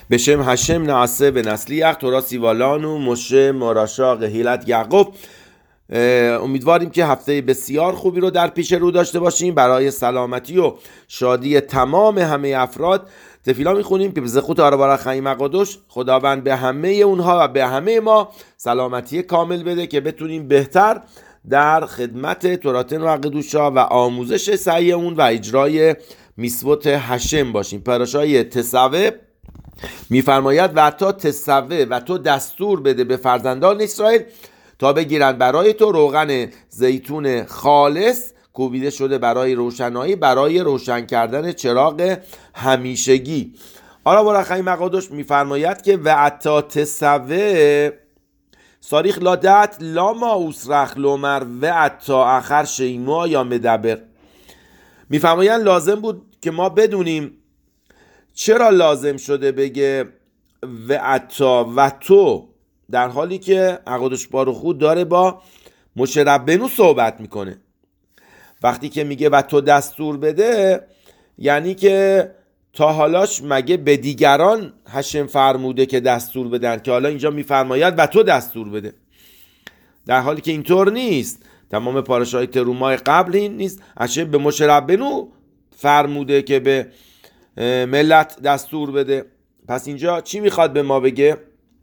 به شم هشم نعسه به نسلیخ تورا سیوالانو مشه مراشا قهیلت یعقوب. امیدواریم که هفته بسیار خوبی رو در پیش رو داشته باشیم برای سلامتی و شادی تمام همه افراد. تفیلا میخونیم که به زخوت آرابارا خیم اقادوش خداوند به همه اونها و به همه ما سلامتی کامل بده که بتونیم بهتر در خدمت توراتن و قدوشا و آموزش سعی اون و اجرای میسوت هشم باشیم. پراشای تسوه میفرماید و تا تسوه و تو دستور بده به فرزندان اسرائیل تا بگیرند برای تو روغن زیتون خالص کوبیده شده برای روشنایی، برای روشن کردن چراغ همیشگی. آرا ورخای مقادش میفرماید که و اتا تسوه ساریخ لادت لاما اوسرخ لومر و اتا آخر شیما یا مدبر. میفرماید لازم بود که ما بدونیم چرا لازم شده بگه و اتا و تو، در حالی که اقادش باروخو داره با موشه ربنو صحبت میکنه. وقتی که میگه و تو دستور بده یعنی که تا حالاش مگه به دیگران هشم فرموده که دستور بدن که حالا اینجا میفرماید و تو دستور بده، در حالی که اینطور نیست. تمام پاراشای ترومای قبل این نیست، هشم به موشه ربنو فرموده که به ملت دستور بده. پس اینجا چی میخواد به ما بگه؟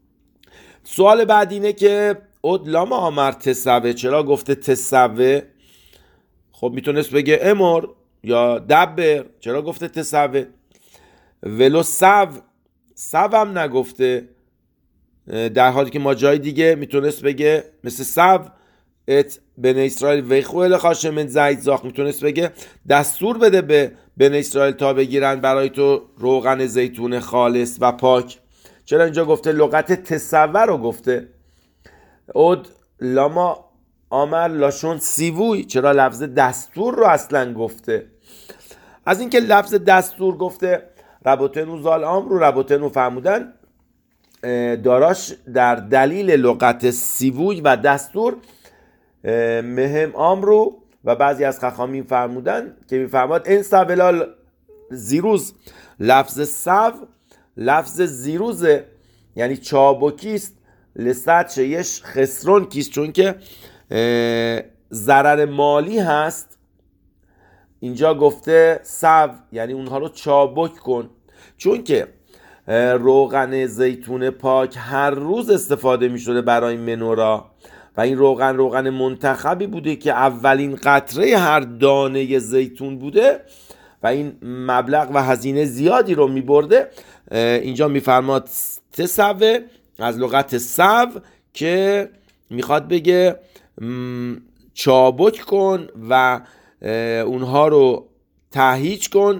سوال بعد اینه که اود لاما آمر تسوه، چرا گفته تسوه؟ خب میتونست بگه امر یا دبر، چرا گفته تسوه؟ ولو سو هم نگفته، در حالی که ما جای دیگه میتونست بگه مثل سو ات بن اسرائیل ویخو الخاشمن زید زاخ، میتونست بگه دستور بده به بن اسرائیل تا بگیرن برای تو روغن زیتون خالص و پاک. چرا اینجا گفته لغت تسوه رو گفته؟ اود لاما آمر لاشون سیووی، چرا لفظ دستور رو اصلا گفته؟ از اینکه لفظ دستور گفته ربوتنو زال آم رو ربوتنو فهمودن داراش در دلیل لغت سیووی و دستور مهم آم رو و بعضی از خخامین فرمودن که میفرماد این سوالال زیروز، لفظ سو لفظ زیروزه یعنی چابکیست، لسات شیش خسرون کیست، چون که ضرر مالی هست. اینجا گفته سو یعنی اونها رو چابک کن، چون که روغن زیتون پاک هر روز استفاده می شده برای منورا و این روغن منتخبی بوده که اولین قطره هر دانه زیتون بوده و این مبلغ و هزینه زیادی رو می برده. اینجا می فرماد تسوه از لغت سو که میخواد بگه چابک کن و اونها رو تهیج کن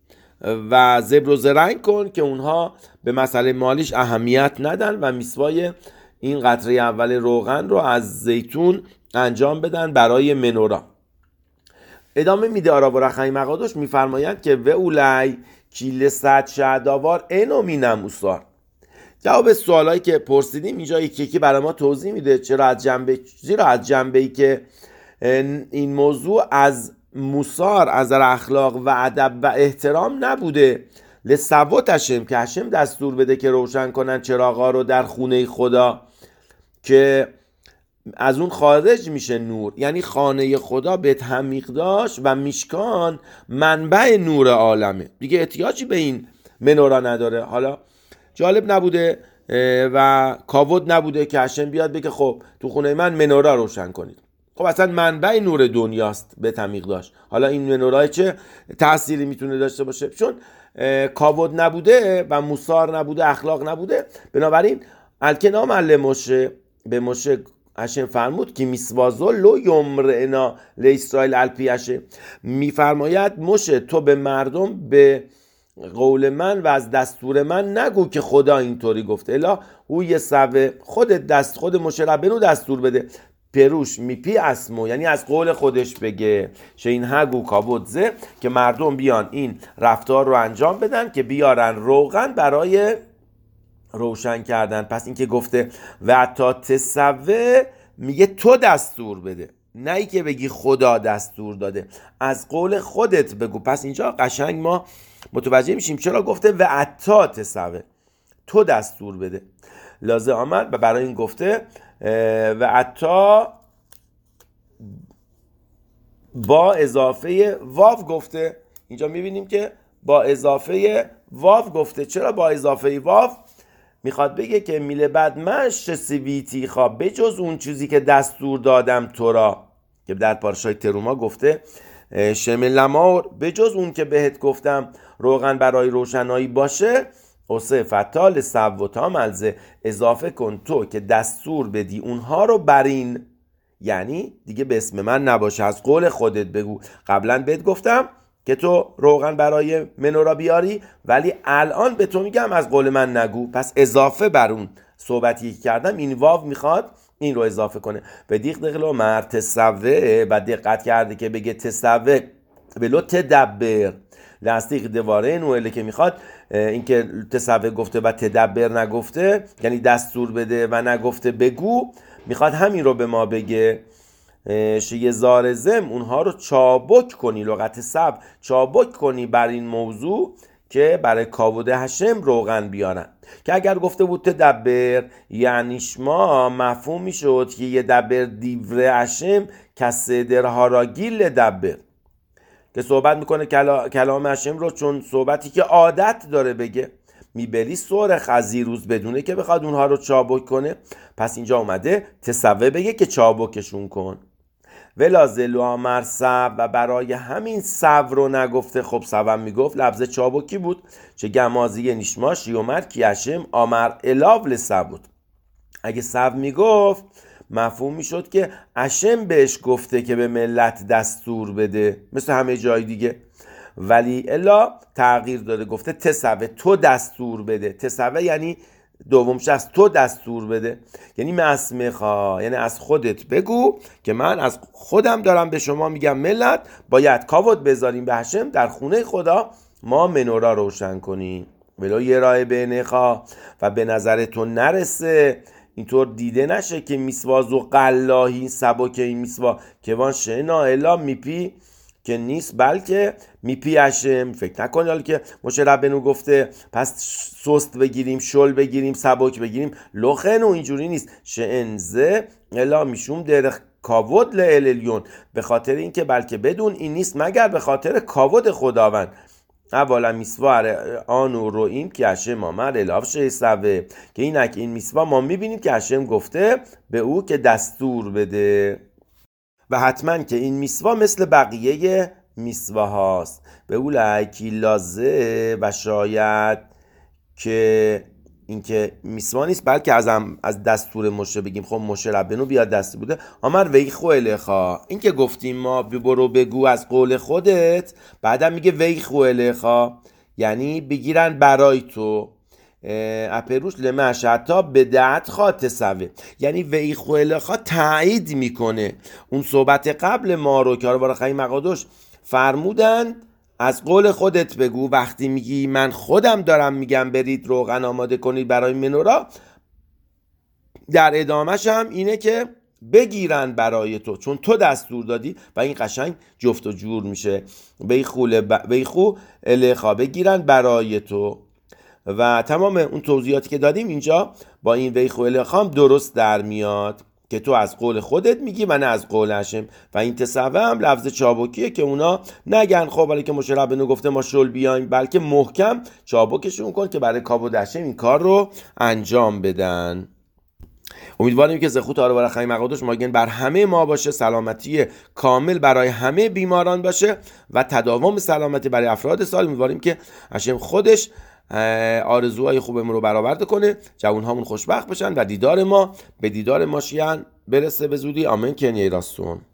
و زبر و زرنگ کن که اونها به مسئله مالیش اهمیت ندن و میسوای این قطره اول روغن رو از زیتون انجام بدن برای منورا. ادامه میده آرا برخی مقادش میفرمایند که و اولی کیل صد شهداوار اینو مینم اوسار. جواب سوالایی که پرسیدیم اینجا یکی برای ما توضیح میده زیرا از جنبه‌ای که این موضوع از موسار، از اخلاق و ادب و احترام نبوده لسوات هشم که هشم دستور بده که روشن کنن چراغا رو در خونه خدا که از اون خارج میشه نور، یعنی خانه خدا بیت حمیقداش و میشکان منبع نور عالمه، دیگه احتیاجی به این منورا نداره. حالا جالب نبوده و کاود نبوده که هشم بیاد بگه خب تو خونه من منورا روشن کنید. خب اصلا منبع نور دنیاست بیت حمیقداش، حالا این منورا چه تأثیری میتونه داشته باشه؟ چون کاود نبوده و موسار نبوده، اخلاق نبوده، بنابراین الکنام علی موشه به موشه هشم فرمود که میسوازو لو یمرنا لاسرائیل الپیشه، میفرماید موشه تو به مردم به قول من و از دستور من نگو که خدا اینطوری گفته، الا او یه سوه خود موشه ربنو دستور بده پروش میپی اسمو، یعنی از قول خودش بگه شین هگو کابودزه که مردم بیان این رفتار رو انجام بدن که بیارن روغن برای روشن کردن. پس این که گفته و تا تسوه میگه تو دستور بده، نه ای که بگی خدا دستور داده، از قول خودت بگو. پس اینجا قشنگ ما متوجه میشیم چرا گفته و اتا تسوه. تو دستور بده. لازم آمد و برای این گفته و عطا با اضافه واو گفته. اینجا میبینیم که با اضافه واو گفته. چرا با اضافه واو؟ میخواد بگه که میله بعد مش سویتی خواب بجز اون چیزی که دستور دادم تو را، که در پارشای تروما گفته شمل لمار، بجز اون که بهت گفتم روغن برای روشنایی باشه، اوسه فتال سوتا ملزه، اضافه کن تو که دستور بدی اونها رو برین، یعنی دیگه به اسم من نباشه، از قول خودت بگو. قبلا بهت گفتم که تو روغن برای منورا بیاری، ولی الان به تو میگم از قول من نگو. پس اضافه بر اون صحبتی که کردم این واو میخواد این رو اضافه کنه. به دیق دقلو مر تسوه، و دقت کرده که بگه تسوه بلو تدبر لاستیق دواره نوعله، که میخواد این که تسوه گفته و تدبر نگفته، یعنی دستور بده و نگفته بگو، میخواد همین رو به ما بگه. شیه زارزم اونها رو چابک کنی، لغت سب چابک کنی بر این موضوع که برای کاود هشم روغن بیارن. که اگر گفته بود تدبر یعنی شما مفهوم میشد که یه دبر دیوره هشم کسه درها را گیل دبر، که صحبت میکنه کلام هشم رو، چون صحبتی که عادت داره بگه میبری سور خزیروز بدونه که بخواد اونها رو چابک کنه. پس اینجا اومده تسوه بگه که چابکشون کن. ولازلو آمر سب، و برای همین سب رو نگفته. خب سبم میگفت لفظ چابکی بود، چه گمازی نیشماش یومر کی هشم آمر الاو لسب بود. اگه سب میگفت مفهوم میشد که هشم بهش گفته که به ملت دستور بده مثل همه جای دیگه، ولی الا تغییر داده گفته تسوه تو دستور بده. تسوه یعنی دوم شخص، تو دستور بده، یعنی مسمخا، یعنی از خودت بگو که من از خودم دارم به شما میگم ملت باید کاوت بذاریم به هشم، در خونه خدا ما منورا روشن کنیم. ولو یه راه بینخا، و به نظر تو نرسه اینطور دیده نشه که میسواز و قلاهی سبک این میسوا که وان شنا الا میپی که نیست، بلکه میپی هشم. فکر نکنی حالا که مشه ربنو گفته پس سست بگیریم، شل بگیریم، سبک بگیریم، لخنو اینجوری نیست. شئنزه الا میشوم در کاود لعلیون، به خاطر اینکه بلکه بدون این نیست مگر به خاطر کاود خداوند. اولا میسوا آنو رویم که هشم آمد الاف شیسوه، که اینک این میسوا ما میبینیم که هشم گفته به او که دستور بده، و حتما که این میسوا مثل بقیه میسوا هاست. به او لعکی لازه، و شاید که این که میسوا نیست بلکه از دستور مشه بگیم. خب مشه ربنو بیاد دستی بوده آمر ویخو الخا، این که گفتیم ما برو بگو از قول خودت، بعدم میگه ویخو الخا یعنی بگیرن برای تو. اپروش لمش حتی بدعت خاط سوه، یعنی ویخو الخا تایید میکنه اون صحبت قبل ما رو که برای خیلی مقادش فرمودن از قول خودت بگو. وقتی میگی من خودم دارم میگم برید روغن آماده کنید برای منورا، در ادامهش هم اینه که بگیرن برای تو چون تو دستور دادی، و این قشنگ جفت و جور میشه. ویخو الخا بگیرن برای تو، و تمام اون توضیحاتی که دادیم اینجا با این ویخو الخا هم درست در میاد که تو از قول خودت میگی و نه از قول هشم. و این تسوه هم لفظ چابکیه که اونا نگن خب ولی که مشه ربنو گفته ما شل بیایم، بلکه محکم چابکشون کن که برای کاوود هشم این کار رو انجام بدن. امیدواریم که زخوت آره برای خیلی مقادش ماگن بر همه ما باشه، سلامتی کامل برای همه بیماران باشه و تداوم سلامتی برای افراد سالم. امیدواریم که هشم خودش آرزوهای خوبمون رو برآورده کنه، جوانهامون خوشبخت بشن و دیدار ما به دیدار ماشیان برسه به زودی. آمین. کنیه راستون.